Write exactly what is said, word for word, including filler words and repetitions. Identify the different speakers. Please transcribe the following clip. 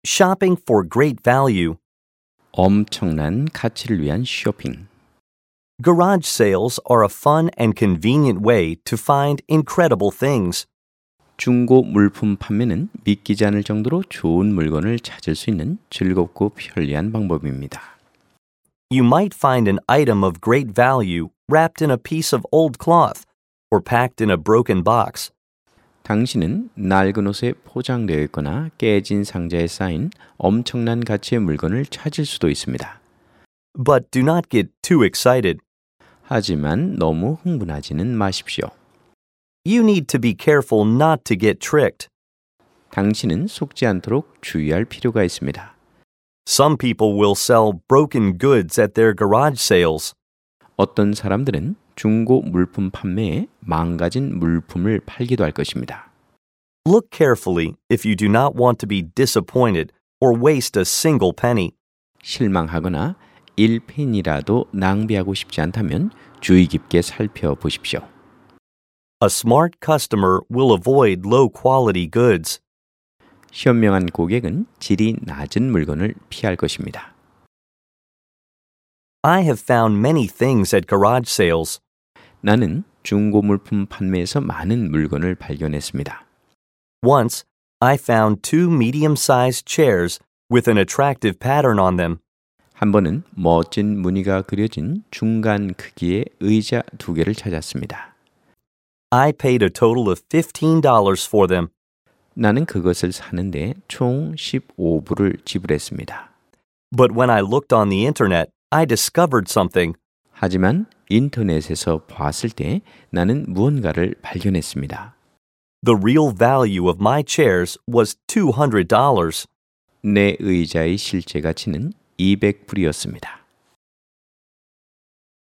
Speaker 1: Shopping for great value.
Speaker 2: 엄청난 가치를 위한 쇼핑.
Speaker 1: Garage sales are a fun and convenient way to find incredible things.
Speaker 2: 중고 물품 판매는 믿기지 않을 정도로 좋은 물건을 찾을 수 있는 즐겁고 편리한 방법입니다.
Speaker 1: You might find an item of great value wrapped in a piece of old cloth or packed in a broken box.
Speaker 2: 당신은 낡은 옷에 포장되어 있거나 깨진 상자에 쌓인 엄청난 가치의 물건을 찾을 수도 있습니다.
Speaker 1: But do not get too excited.
Speaker 2: 하지만 너무 흥분하지는 마십시오.
Speaker 1: You need to be careful not to get tricked.
Speaker 2: 당신은 속지 않도록 주의할 필요가 있습니다.
Speaker 1: Some people will sell broken goods at their garage sales.
Speaker 2: 어떤 사람들은 중고 물품 판매에 망가진 물품을 팔기도 할 것입니다.
Speaker 1: Look carefully if you do not want to be disappointed or waste a single penny.
Speaker 2: 실망하거나 일 펜이라도 낭비하고 싶지 않다면 주의 깊게 살펴보십시오.
Speaker 1: A smart customer will avoid low-quality goods.
Speaker 2: 현명한 고객은 질이 낮은 물건을 피할 것입니다.
Speaker 1: I have found many things at garage sales.
Speaker 2: 나는 중고 물품 판매에서 많은 물건을 발견했습니다.
Speaker 1: Once, I found two medium-sized chairs with an attractive pattern on them.
Speaker 2: 한 번은 멋진 무늬가 그려진 중간 크기의 의자 두 개를 찾았습니다.
Speaker 1: I paid a total of fifteen dollars for them.
Speaker 2: 나는 그것을 사는데 총 십오 불을 지불했습니다.
Speaker 1: But when I looked on the internet, I discovered something.
Speaker 2: 하지만 인터넷에서 봤을 때 나는 무언가를 발견했습니다.
Speaker 1: The real value of my chairs was two hundred dollars.
Speaker 2: 내 의자의 실제 가치는 이백 불이었습니다.